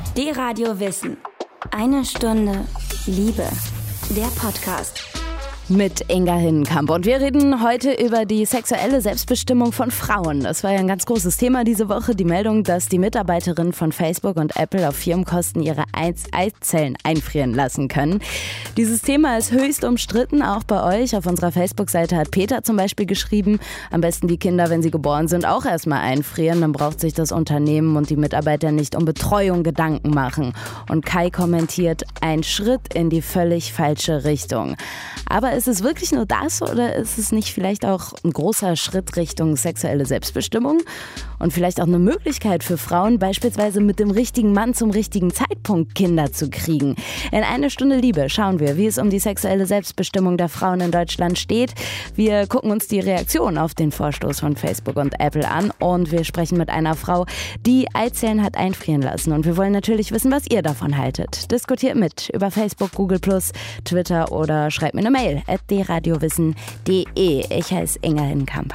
D-Radio Wissen. Eine Stunde Liebe. Der Podcast. Mit Inga Hinnenkamp. Und wir reden heute über die sexuelle Selbstbestimmung von Frauen. Das war ja ein ganz großes Thema diese Woche. Die Meldung, dass die Mitarbeiterinnen von Facebook und Apple auf Firmenkosten ihre Eizellen einfrieren lassen können. Dieses Thema ist höchst umstritten, auch bei euch. Auf unserer Facebook-Seite hat Peter zum Beispiel geschrieben, am besten die Kinder, wenn sie geboren sind, auch erstmal einfrieren. Dann braucht sich das Unternehmen und die Mitarbeiter nicht um Betreuung Gedanken machen. Und Kai kommentiert, ein Schritt in die völlig falsche Richtung. Aber ist es wirklich nur das oder ist es nicht vielleicht auch ein großer Schritt Richtung sexuelle Selbstbestimmung? Und vielleicht auch eine Möglichkeit für Frauen, beispielsweise mit dem richtigen Mann zum richtigen Zeitpunkt Kinder zu kriegen. In eine Stunde Liebe schauen wir, wie es um die sexuelle Selbstbestimmung der Frauen in Deutschland steht. Wir gucken uns die Reaktion auf den Vorstoß von Facebook und Apple an und wir sprechen mit einer Frau, die Eizellen hat einfrieren lassen. Und wir wollen natürlich wissen, was ihr davon haltet. Diskutiert mit über Facebook, Google+, Twitter oder schreibt mir eine Mail @dradiowissen.de. Ich heiße Inga Hinnenkamp.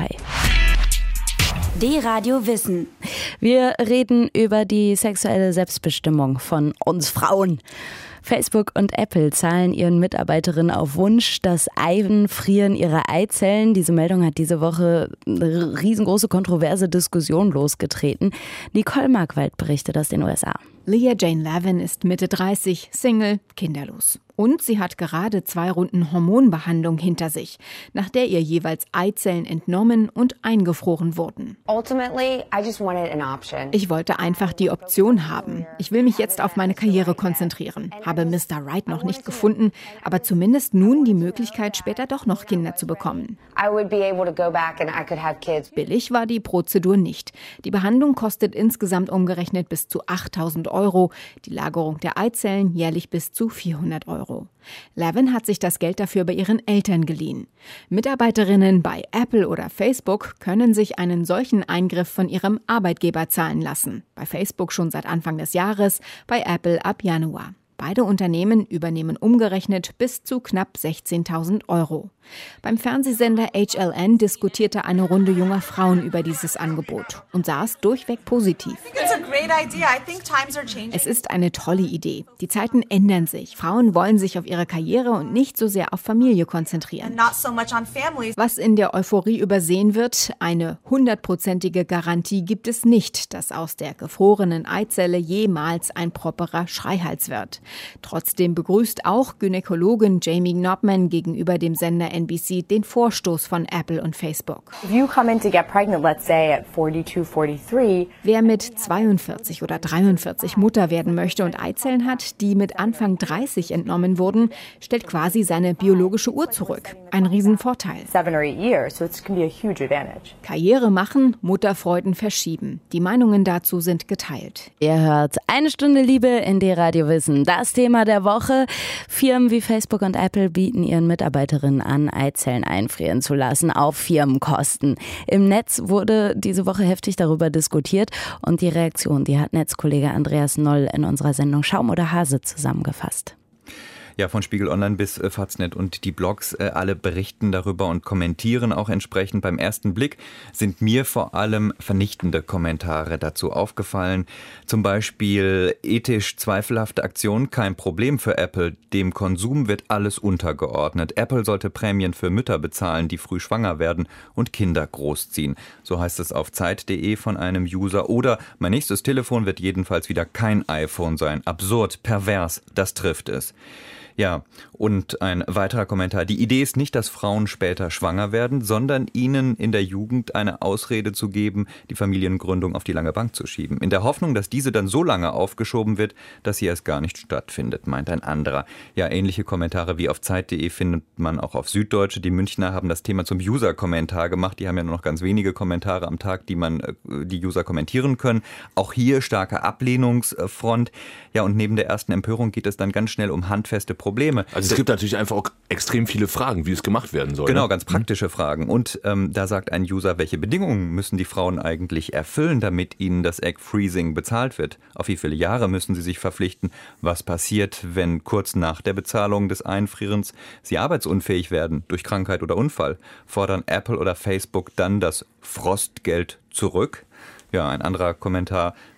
D-Radio Wissen. Wir reden über die sexuelle Selbstbestimmung von uns Frauen. Facebook und Apple zahlen ihren Mitarbeiterinnen auf Wunsch das Einfrieren ihrer Eizellen. Diese Meldung hat diese Woche eine riesengroße kontroverse Diskussion losgetreten. Nicole Markwald berichtet aus den USA. Leah Jane Lavin ist Mitte 30, Single, kinderlos. Und sie hat gerade 2 Runden Hormonbehandlung hinter sich, nach der ihr jeweils Eizellen entnommen und eingefroren wurden. Ich wollte einfach die Option haben. Ich will mich jetzt auf meine Karriere konzentrieren. Habe Mr. Right noch nicht gefunden, aber zumindest nun die Möglichkeit, später doch noch Kinder zu bekommen. Billig war die Prozedur nicht. Die Behandlung kostet insgesamt umgerechnet bis zu 8.000 €, die Lagerung der Eizellen jährlich bis zu 400 €. Lavin hat sich das Geld dafür bei ihren Eltern geliehen. Mitarbeiterinnen bei Apple oder Facebook können sich einen solchen Eingriff von ihrem Arbeitgeber zahlen lassen. Bei Facebook schon seit Anfang des Jahres, bei Apple ab Januar. Beide Unternehmen übernehmen umgerechnet bis zu knapp 16.000 €. Beim Fernsehsender HLN diskutierte eine Runde junger Frauen über dieses Angebot und sah es durchweg positiv. Es ist eine tolle Idee. Die Zeiten ändern sich. Frauen wollen sich auf ihre Karriere und nicht so sehr auf Familie konzentrieren. Was in der Euphorie übersehen wird, eine 100%ige Garantie gibt es nicht, dass aus der gefrorenen Eizelle jemals ein properer Schreihals wird. Trotzdem begrüßt auch Gynäkologin Jamie Knopman gegenüber dem Sender NBC den Vorstoß von Apple und Facebook. Wer mit 42 oder 43 Mutter werden möchte und Eizellen hat, die mit Anfang 30 entnommen wurden, stellt quasi seine biologische Uhr zurück. Ein Riesenvorteil. Karriere machen, Mutterfreuden verschieben. Die Meinungen dazu sind geteilt. Ihr hört eine Stunde Liebe in D-Radio Wissen. Das Thema der Woche. Firmen wie Facebook und Apple bieten ihren Mitarbeiterinnen an, Eizellen einfrieren zu lassen auf Firmenkosten. Im Netz wurde diese Woche heftig darüber diskutiert und die Reaktion, die hat Netzkollege Andreas Noll in unserer Sendung Schaum oder Hase zusammengefasst. Ja, von Spiegel Online bis Faznet und die Blogs, alle berichten darüber und kommentieren auch entsprechend. Beim ersten Blick sind mir vor allem vernichtende Kommentare dazu aufgefallen. Zum Beispiel ethisch zweifelhafte Aktion, kein Problem für Apple. Dem Konsum wird alles untergeordnet. Apple sollte Prämien für Mütter bezahlen, die früh schwanger werden und Kinder großziehen. So heißt es auf Zeit.de von einem User. Oder mein nächstes Telefon wird jedenfalls wieder kein iPhone sein. Absurd, pervers, das trifft es. Ja, und ein weiterer Kommentar. Die Idee ist nicht, dass Frauen später schwanger werden, sondern ihnen in der Jugend eine Ausrede zu geben, die Familiengründung auf die lange Bank zu schieben. In der Hoffnung, dass diese dann so lange aufgeschoben wird, dass sie erst gar nicht stattfindet, meint ein anderer. Ja, ähnliche Kommentare wie auf Zeit.de findet man auch auf Süddeutsche. Die Münchner haben das Thema zum User-Kommentar gemacht. Die haben ja nur noch ganz wenige Kommentare am Tag, die User kommentieren können. Auch hier starke Ablehnungsfront. Ja, und neben der ersten Empörung geht es dann ganz schnell um handfeste Probleme. Also es gibt natürlich einfach auch extrem viele Fragen, wie es gemacht werden soll. Genau, ganz praktische Fragen. Und da sagt ein User, welche Bedingungen müssen die Frauen eigentlich erfüllen, damit ihnen das Egg Freezing bezahlt wird? Auf wie viele Jahre müssen sie sich verpflichten? Was passiert, wenn kurz nach der Bezahlung des Einfrierens sie arbeitsunfähig werden durch Krankheit oder Unfall? Fordern Apple oder Facebook dann das Frostgeld zurück? Ja, ein anderer Kommentar.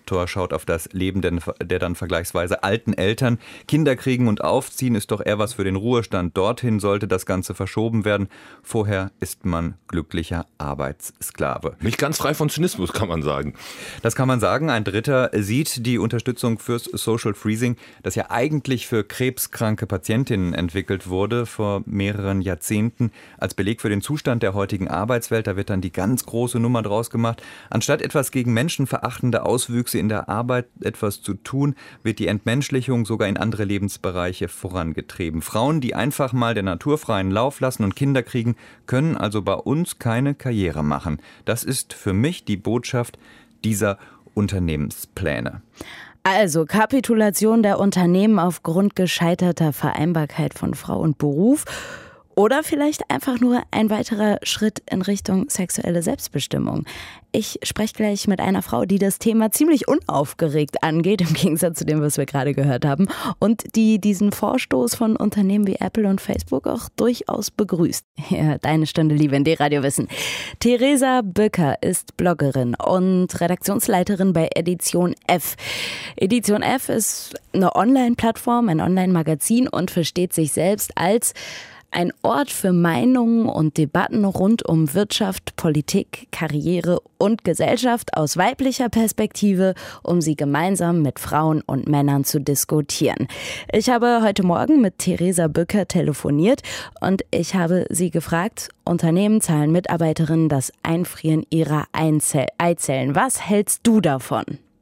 Autor schaut auf das Leben der dann vergleichsweise alten Eltern. Kinder kriegen und aufziehen ist doch eher was für den Ruhestand. Dorthin sollte das Ganze verschoben werden. Vorher ist man glücklicher Arbeitssklave. Nicht ganz frei von Zynismus, kann man sagen. Das kann man sagen. Ein Dritter sieht die Unterstützung fürs Social Freezing, das ja eigentlich für krebskranke Patientinnen entwickelt wurde vor mehreren Jahrzehnten, als Beleg für den Zustand der heutigen Arbeitswelt. Da wird dann die ganz große Nummer draus gemacht. Anstatt etwas gegen menschenverachtende Auswüchse in der Arbeit etwas zu tun, wird die Entmenschlichung sogar in andere Lebensbereiche vorangetrieben. Frauen, die einfach mal der Natur freien Lauf lassen und Kinder kriegen, können also bei uns keine Karriere machen. Das ist für mich die Botschaft dieser Unternehmenspläne. Also Kapitulation der Unternehmen aufgrund gescheiterter Vereinbarkeit von Frau und Beruf oder vielleicht einfach nur ein weiterer Schritt in Richtung sexuelle Selbstbestimmung. Ich spreche gleich mit einer Frau, die das Thema ziemlich unaufgeregt angeht, im Gegensatz zu dem, was wir gerade gehört haben, und die diesen Vorstoß von Unternehmen wie Apple und Facebook auch durchaus begrüßt. Ja, deine Stunde Liebe in D-Radio Wissen. Theresa Bücker ist Bloggerin und Redaktionsleiterin bei Edition F. Edition F ist eine Online-Plattform, ein Online-Magazin und versteht sich selbst als ein Ort für Meinungen und Debatten rund um Wirtschaft, Politik, Karriere und Gesellschaft aus weiblicher Perspektive, um sie gemeinsam mit Frauen und Männern zu diskutieren. Ich habe heute Morgen mit Theresa Bücker telefoniert und ich habe sie gefragt, Unternehmen zahlen Mitarbeiterinnen das Einfrieren ihrer Eizellen. Was hältst du davon?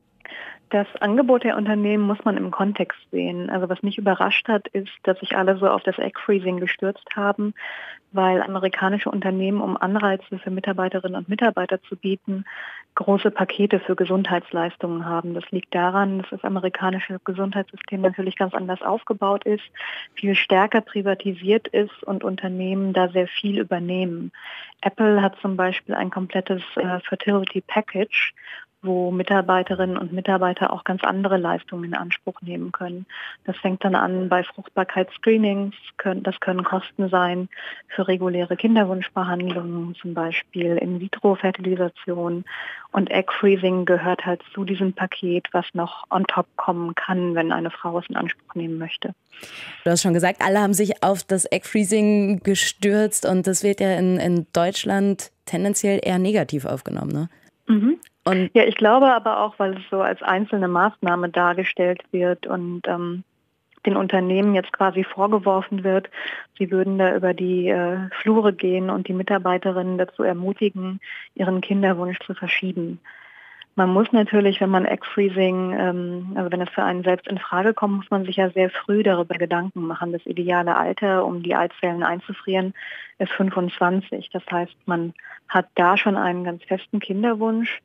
Das Angebot der Unternehmen muss man im Kontext sehen. Also was mich überrascht hat, ist, dass sich alle so auf das Egg-Freezing gestürzt haben, weil amerikanische Unternehmen, um Anreize für Mitarbeiterinnen und Mitarbeiter zu bieten, große Pakete für Gesundheitsleistungen haben. Das liegt daran, dass das amerikanische Gesundheitssystem natürlich ganz anders aufgebaut ist, viel stärker privatisiert ist und Unternehmen da sehr viel übernehmen. Apple hat zum Beispiel ein komplettes Fertility Package, wo Mitarbeiterinnen und Mitarbeiter auch ganz andere Leistungen in Anspruch nehmen können. Das fängt dann an bei Fruchtbarkeitsscreenings, das können Kosten sein für reguläre Kinderwunschbehandlungen, zum Beispiel In-vitro-Fertilisation. Und Egg-Freezing gehört halt zu diesem Paket, was noch on top kommen kann, wenn eine Frau es in Anspruch nehmen möchte. Du hast schon gesagt, alle haben sich auf das Egg-Freezing gestürzt und das wird ja in Deutschland tendenziell eher negativ aufgenommen, ne? Mhm. Ja, ich glaube aber auch, weil es so als einzelne Maßnahme dargestellt wird und den Unternehmen jetzt quasi vorgeworfen wird, sie würden da über die Flure gehen und die Mitarbeiterinnen dazu ermutigen, ihren Kinderwunsch zu verschieben. Man muss natürlich, wenn man Egg-Freezing, also wenn es für einen selbst in Frage kommt, muss man sich ja sehr früh darüber Gedanken machen. Das ideale Alter, um die Eizellen einzufrieren, ist 25. Das heißt, man hat da schon einen ganz festen Kinderwunsch.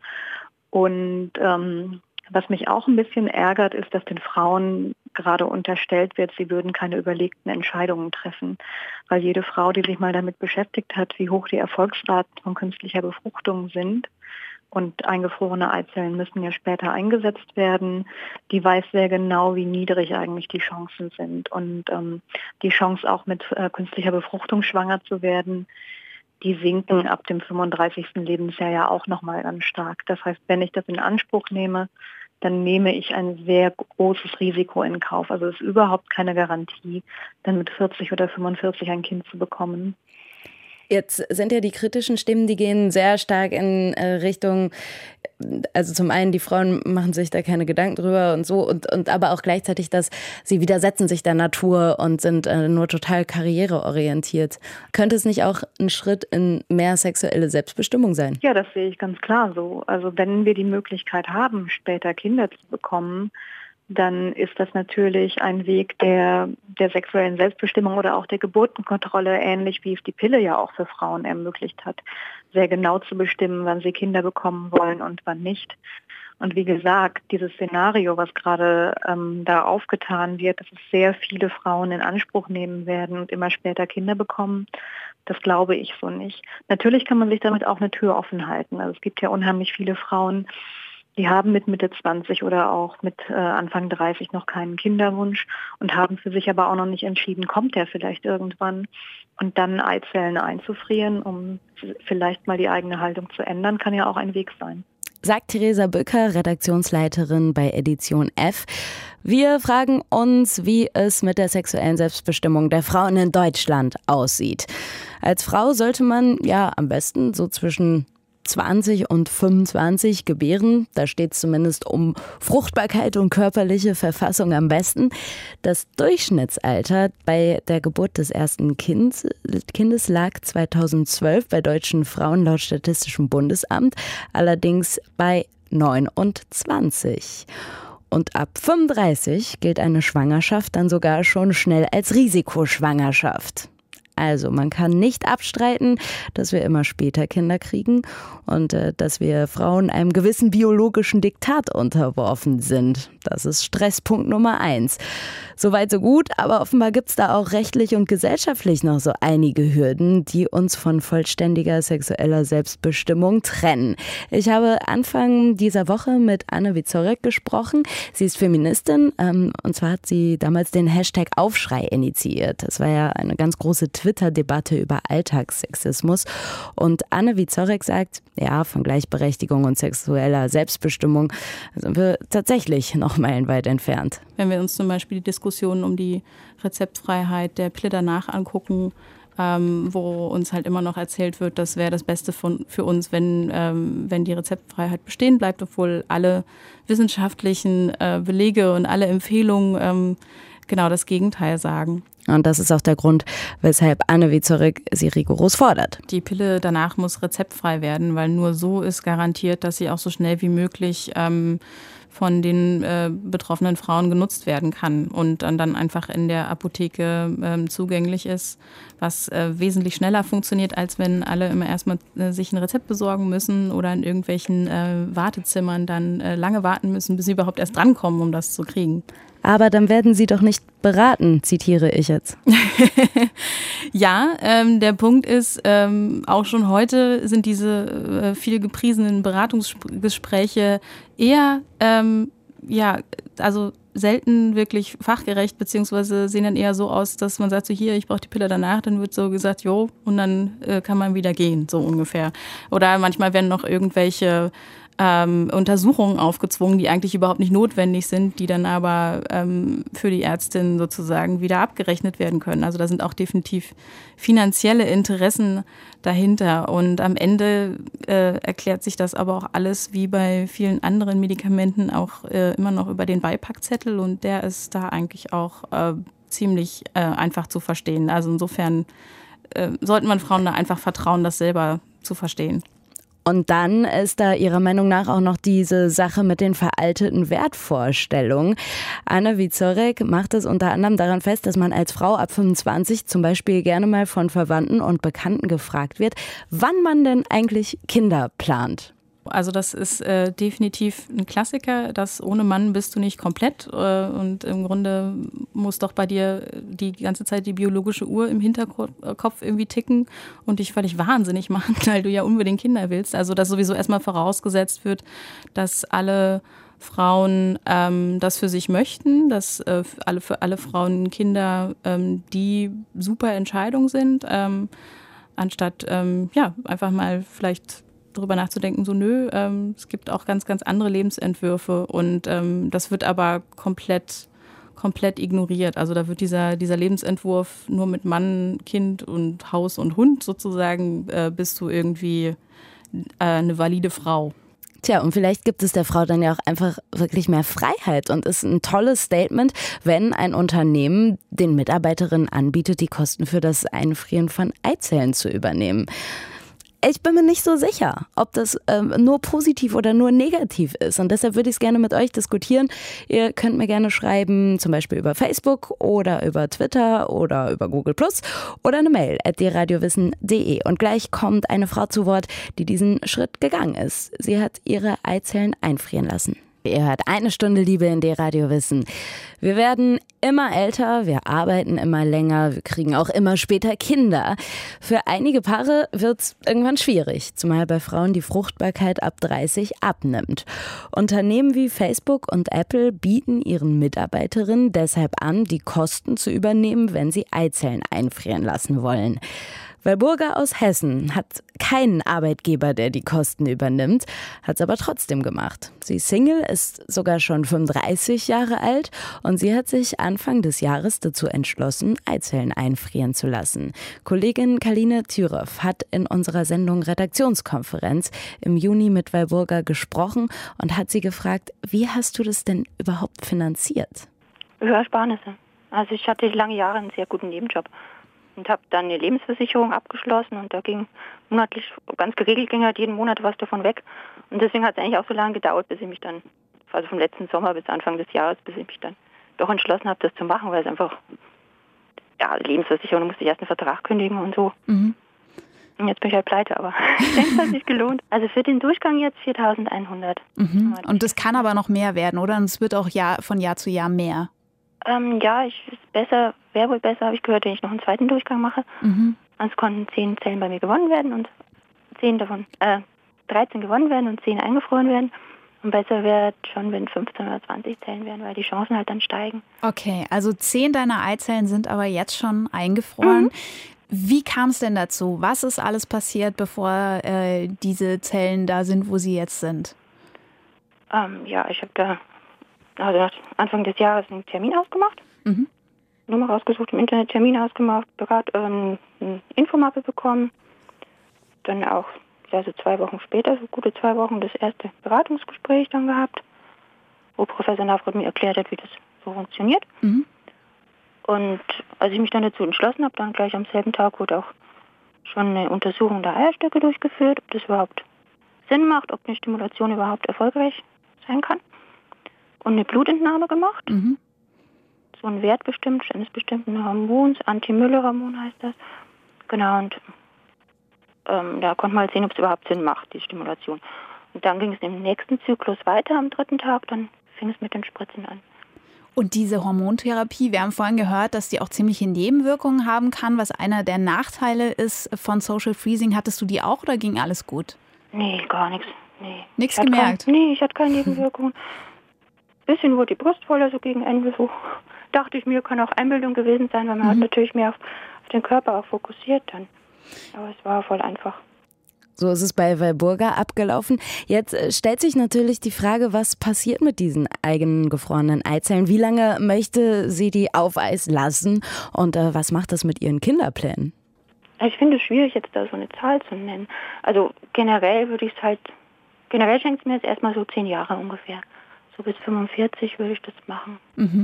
Und was mich auch ein bisschen ärgert, ist, dass den Frauen gerade unterstellt wird, sie würden keine überlegten Entscheidungen treffen. Weil jede Frau, die sich mal damit beschäftigt hat, wie hoch die Erfolgsraten von künstlicher Befruchtung sind, und eingefrorene Eizellen müssen ja später eingesetzt werden, die weiß sehr genau, wie niedrig eigentlich die Chancen sind. Und die Chance auch mit künstlicher Befruchtung schwanger zu werden, die sinken ab dem 35. Lebensjahr ja auch nochmal ganz stark. Das heißt, wenn ich das in Anspruch nehme, dann nehme ich ein sehr großes Risiko in Kauf. Also es ist überhaupt keine Garantie, dann mit 40 oder 45 ein Kind zu bekommen. Jetzt sind ja die kritischen Stimmen, die gehen sehr stark in Richtung, also zum einen, die Frauen machen sich da keine Gedanken drüber und so, und aber auch gleichzeitig, dass sie widersetzen sich der Natur und sind nur total karriereorientiert. Könnte es nicht auch ein Schritt in mehr sexuelle Selbstbestimmung sein? Ja, das sehe ich ganz klar so. Also wenn wir die Möglichkeit haben, später Kinder zu bekommen, dann ist das natürlich ein Weg der sexuellen Selbstbestimmung oder auch der Geburtenkontrolle, ähnlich wie es die Pille ja auch für Frauen ermöglicht hat, sehr genau zu bestimmen, wann sie Kinder bekommen wollen und wann nicht. Und wie gesagt, dieses Szenario, was gerade da aufgetan wird, dass es sehr viele Frauen in Anspruch nehmen werden und immer später Kinder bekommen, das glaube ich so nicht. Natürlich kann man sich damit auch eine Tür offen halten. Also es gibt ja unheimlich viele Frauen, die haben mit Mitte 20 oder auch mit Anfang 30 noch keinen Kinderwunsch und haben für sich aber auch noch nicht entschieden, kommt der vielleicht irgendwann. Und dann Eizellen einzufrieren, um vielleicht mal die eigene Haltung zu ändern, kann ja auch ein Weg sein. sagt Theresa Bücker, Redaktionsleiterin bei Edition F. Wir fragen uns, wie es mit der sexuellen Selbstbestimmung der Frauen in Deutschland aussieht. Als Frau sollte man ja am besten so zwischen 20 und 25 gebären. Da steht es zumindest um Fruchtbarkeit und körperliche Verfassung am besten. Das Durchschnittsalter bei der Geburt des ersten Kindes lag 2012 bei deutschen Frauen laut Statistischem Bundesamt allerdings bei 29. Und ab 35 gilt eine Schwangerschaft dann sogar schon schnell als Risikoschwangerschaft. Also man kann nicht abstreiten, dass wir immer später Kinder kriegen und dass wir Frauen einem gewissen biologischen Diktat unterworfen sind. Das ist Stresspunkt Nummer 1. Soweit so gut, aber offenbar gibt es da auch rechtlich und gesellschaftlich noch so einige Hürden, die uns von vollständiger sexueller Selbstbestimmung trennen. Ich habe Anfang dieser Woche mit Anne Wieczorek gesprochen. Sie ist Feministin und zwar hat sie damals den Hashtag Aufschrei initiiert. Das war ja eine ganz große Twitter-Debatte über Alltagssexismus. Und Anne Wieczorek sagt, ja, von Gleichberechtigung und sexueller Selbstbestimmung sind wir tatsächlich noch meilenweit entfernt. Wenn wir uns zum Beispiel die Diskussion um die Rezeptfreiheit der Pille danach angucken, wo uns halt immer noch erzählt wird, das wäre das Beste für uns, wenn die Rezeptfreiheit bestehen bleibt, obwohl alle wissenschaftlichen Belege und alle Empfehlungen genau das Gegenteil sagen. Und das ist auch der Grund, weshalb Anne Wieczorek sie rigoros fordert. Die Pille danach muss rezeptfrei werden, weil nur so ist garantiert, dass sie auch so schnell wie möglich von den betroffenen Frauen genutzt werden kann und dann einfach in der Apotheke zugänglich ist, was wesentlich schneller funktioniert, als wenn alle immer erstmal sich ein Rezept besorgen müssen oder in irgendwelchen Wartezimmern dann lange warten müssen, bis sie überhaupt erst drankommen, um das zu kriegen. Aber dann werden Sie doch nicht beraten, zitiere ich jetzt. Ja, der Punkt ist, auch schon heute sind diese viel gepriesenen Beratungsgespräche eher, also selten wirklich fachgerecht, beziehungsweise sehen dann eher so aus, dass man sagt, so hier, ich brauche die Pille danach, dann wird so gesagt, jo, und dann kann man wieder gehen, so ungefähr. Oder manchmal werden noch irgendwelche Untersuchungen aufgezwungen, die eigentlich überhaupt nicht notwendig sind, die dann aber für die Ärztin sozusagen wieder abgerechnet werden können. Also da sind auch definitiv finanzielle Interessen dahinter. Und am Ende erklärt sich das aber auch alles wie bei vielen anderen Medikamenten auch immer noch über den Beipackzettel und der ist da eigentlich auch ziemlich einfach zu verstehen. Also insofern sollten man Frauen da einfach vertrauen, das selber zu verstehen. Und dann ist da Ihrer Meinung nach auch noch diese Sache mit den veralteten Wertvorstellungen. Anne Wieczorek macht es unter anderem daran fest, dass man als Frau ab 25 zum Beispiel gerne mal von Verwandten und Bekannten gefragt wird, wann man denn eigentlich Kinder plant. Also das ist definitiv ein Klassiker, dass ohne Mann bist du nicht komplett und im Grunde muss doch bei dir die ganze Zeit die biologische Uhr im Hinterkopf irgendwie ticken und dich völlig wahnsinnig machen, weil du ja unbedingt Kinder willst. Also dass sowieso erstmal vorausgesetzt wird, dass alle Frauen das für sich möchten, dass für alle Frauen Kinder die super Entscheidung sind, anstatt einfach mal vielleicht darüber nachzudenken, so es gibt auch ganz, ganz andere Lebensentwürfe und das wird aber komplett ignoriert. Also da wird dieser Lebensentwurf nur mit Mann, Kind und Haus und Hund sozusagen, bist du irgendwie eine valide Frau. Tja, und vielleicht gibt es der Frau dann ja auch einfach wirklich mehr Freiheit und ist ein tolles Statement, wenn ein Unternehmen den Mitarbeiterinnen anbietet, die Kosten für das Einfrieren von Eizellen zu übernehmen. Ich bin mir nicht so sicher, ob das nur positiv oder nur negativ ist. Und deshalb würde ich es gerne mit euch diskutieren. Ihr könnt mir gerne schreiben, zum Beispiel über Facebook oder über Twitter oder über Google+ oder eine Mail @dierradiowissen.de. Und gleich kommt eine Frau zu Wort, die diesen Schritt gegangen ist. Sie hat ihre Eizellen einfrieren lassen. Ihr hört eine Stunde Liebe in D-Radio Wissen. Wir werden immer älter, wir arbeiten immer länger, wir kriegen auch immer später Kinder. Für einige Paare wird's irgendwann schwierig, zumal bei Frauen die Fruchtbarkeit ab 30 abnimmt. Unternehmen wie Facebook und Apple bieten ihren Mitarbeiterinnen deshalb an, die Kosten zu übernehmen, wenn sie Eizellen einfrieren lassen wollen. Walburga aus Hessen hat keinen Arbeitgeber, der die Kosten übernimmt, hat es aber trotzdem gemacht. Sie ist Single, ist sogar schon 35 Jahre alt und sie hat sich Anfang des Jahres dazu entschlossen, Eizellen einfrieren zu lassen. Kollegin Kaline Thürow hat in unserer Sendung Redaktionskonferenz im Juni mit Walburga gesprochen und hat sie gefragt, wie hast du das denn überhaupt finanziert? Über Ersparnisse. Also ich hatte lange Jahre einen sehr guten Nebenjob. Und habe dann eine Lebensversicherung abgeschlossen und da ging monatlich, ganz geregelt ging halt jeden Monat was davon weg. Und deswegen hat es eigentlich auch so lange gedauert, bis ich mich dann, also vom letzten Sommer bis Anfang des Jahres, bis ich mich dann doch entschlossen habe, das zu machen, weil es einfach, ja, Lebensversicherung, da musste ich erst einen Vertrag kündigen und so. Und jetzt bin ich halt pleite, aber ich denke, es hat sich gelohnt. Also für den Durchgang jetzt 4.100. Und das kann aber noch mehr werden, oder? Und es wird auch von Jahr zu Jahr mehr. Ja, wäre wohl besser, habe ich gehört, wenn ich noch einen zweiten Durchgang mache. Sonst konnten 10 Zellen bei mir gewonnen werden und 13 gewonnen werden und 10 eingefroren werden. Und besser wäre schon, wenn 15 oder 20 Zellen werden, weil die Chancen halt dann steigen. Okay, also 10 deiner Eizellen sind aber jetzt schon eingefroren. Wie kam es denn dazu? Was ist alles passiert, bevor diese Zellen da sind, wo sie jetzt sind? Ja, ich habe nach Anfang des Jahres einen Termin ausgemacht. Nummer rausgesucht, im Internet Termin ausgemacht, eine Infomappe bekommen. Dann auch, ja, so 2 Wochen später, so gute 2 Wochen, das erste Beratungsgespräch dann gehabt, wo Professor Navrat mir erklärt hat, wie das so funktioniert. Und als ich mich dann dazu entschlossen habe, dann gleich am selben Tag wurde auch schon eine Untersuchung der Eierstöcke durchgeführt, ob das überhaupt Sinn macht, ob eine Stimulation überhaupt erfolgreich sein kann. Und eine Blutentnahme gemacht. So ein Wert bestimmt, eines bestimmten Hormons, Anti-Müller-Hormon heißt das. Genau, und da konnte man halt sehen, ob es überhaupt Sinn macht, die Stimulation. Und dann ging es im nächsten Zyklus weiter am 3. Tag, dann fing es mit den Spritzen an. Und diese Hormontherapie, wir haben vorhin gehört, dass die auch ziemliche Nebenwirkungen haben kann, was einer der Nachteile ist von Social Freezing. Hattest du die auch oder ging alles gut? Nee, gar nichts. Nee. Nichts gemerkt? Ich hatte keine Nebenwirkungen. Bisschen wurde die Brust voller, so gegen Ende. So dachte ich mir, kann auch Einbildung gewesen sein, weil man hat natürlich mehr auf den Körper auch fokussiert dann. Aber es war voll einfach. So ist es bei Walburga abgelaufen. Jetzt stellt sich natürlich die Frage, was passiert mit diesen eigenen gefrorenen Eizellen? Wie lange möchte sie die auf Eis lassen? Und was macht das mit ihren Kinderplänen? Ich finde es schwierig, jetzt da so eine Zahl zu nennen. Also generell schenkt es mir jetzt erstmal so 10 Jahre ungefähr. So bis 45 würde ich das machen.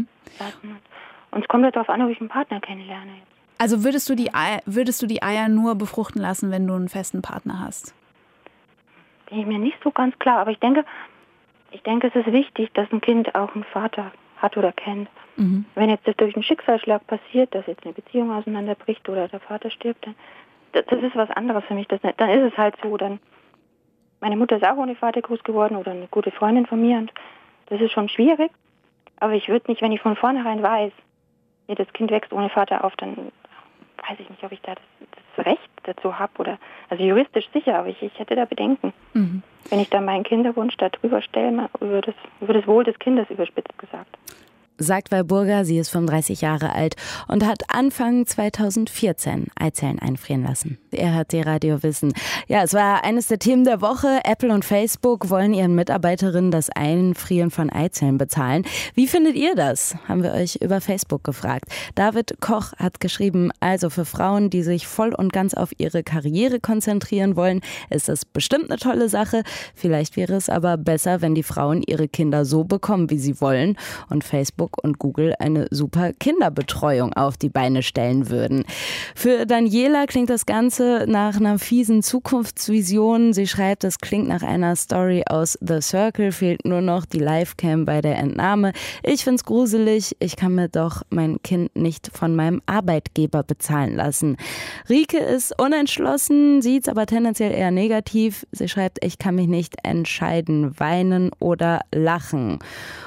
Und es kommt halt darauf an, ob ich einen Partner kennenlerne. Also würdest du die Eier nur befruchten lassen, wenn du einen festen Partner hast? Bin ich mir nicht so ganz klar. Aber ich denke, es ist wichtig, dass ein Kind auch einen Vater hat oder kennt. Wenn jetzt das durch einen Schicksalsschlag passiert, dass jetzt eine Beziehung auseinanderbricht oder der Vater stirbt, dann das ist was anderes für mich. Dann ist es halt so. Meine Mutter ist auch ohne Vater groß geworden oder eine gute Freundin von mir. Und das ist schon schwierig, aber ich würde nicht, wenn ich von vornherein weiß, das Kind wächst ohne Vater auf, dann weiß ich nicht, ob ich da das Recht dazu habe. Also juristisch sicher, aber ich hätte da Bedenken. Wenn ich da meinen Kinderwunsch da drüber stelle, über das Wohl des Kindes überspitzt gesagt. Sagt Walburga, sie ist 35 Jahre alt und hat Anfang 2014 Eizellen einfrieren lassen. Er hat die Radiowissen. Ja, es war eines der Themen der Woche. Apple und Facebook wollen ihren Mitarbeiterinnen das Einfrieren von Eizellen bezahlen. Wie findet ihr das? Haben wir euch über Facebook gefragt. David Koch hat geschrieben, also für Frauen, die sich voll und ganz auf ihre Karriere konzentrieren wollen, ist das bestimmt eine tolle Sache. Vielleicht wäre es aber besser, wenn die Frauen ihre Kinder so bekommen, wie sie wollen und Facebook und Google eine super Kinderbetreuung auf die Beine stellen würden. Für Daniela klingt das Ganze nach einer fiesen Zukunftsvision. Sie schreibt, es klingt nach einer Story aus The Circle, fehlt nur noch die Livecam bei der Entnahme. Ich find's gruselig, ich kann mir doch mein Kind nicht von meinem Arbeitgeber bezahlen lassen. Rike ist unentschlossen, sieht's aber tendenziell eher negativ. Sie schreibt, ich kann mich nicht entscheiden, weinen oder lachen.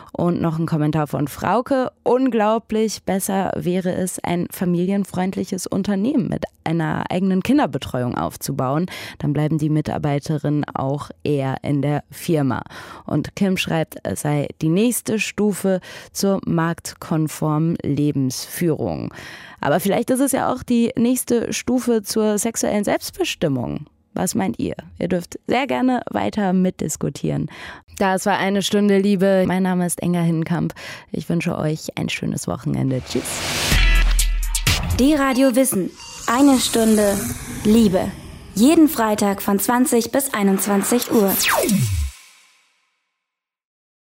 Und noch ein Kommentar von Frauke. Unglaublich, besser wäre es, ein familienfreundliches Unternehmen mit einer eigenen Kinderbetreuung aufzubauen. Dann bleiben die Mitarbeiterinnen auch eher in der Firma. Und Kim schreibt, es sei die nächste Stufe zur marktkonformen Lebensführung. Aber vielleicht ist es ja auch die nächste Stufe zur sexuellen Selbstbestimmung. Was meint ihr? Ihr dürft sehr gerne weiter mitdiskutieren. Das war eine Stunde Liebe. Mein Name ist Inga Hinnenkamp. Ich wünsche euch ein schönes Wochenende. Tschüss. Die Radio Wissen. Eine Stunde Liebe. Jeden Freitag von 20 bis 21 Uhr.